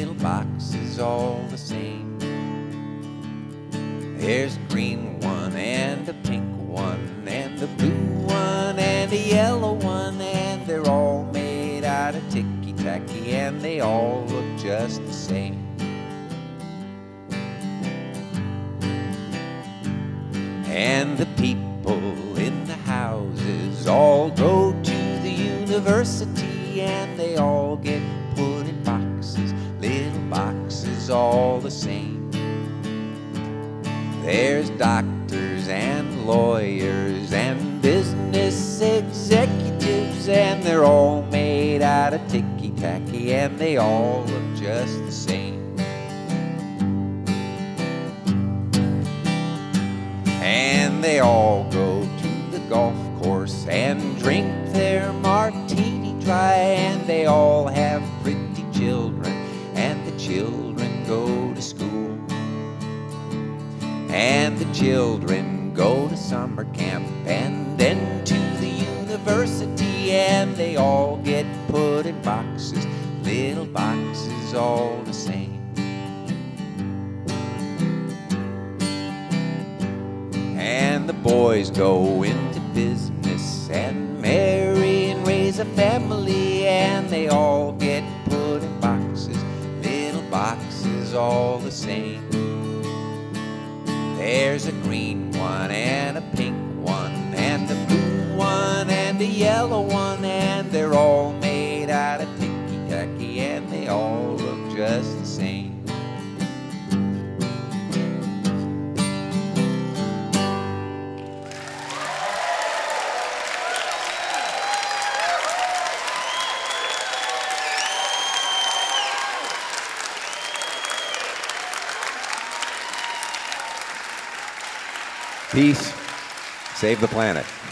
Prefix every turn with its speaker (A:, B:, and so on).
A: little boxes all the same. There's a green one and a pink one and a blue one and a yellow one, and they're all made out of ticky-tacky and they all look just the same. And the people in the houses all go to the university, and they all get put in boxes, little boxes all the same. There's doctors and lawyers and business executives, and they're all made out of ticky-tacky and they all look just the same. And they all go to the golf course and drink their martini dry, and they all have pretty children, and the children go to school, and the children go to summer camp and then to the university, and they all get put in boxes, little boxes all the same. And the boys go into business and marry and raise a family, and they all get put in boxes, little boxes all the same. There's a green one and a pink one and a blue one and a yellow one, and they're all made out of ticky-tacky and they all look just the same.
B: Peace. Save the planet.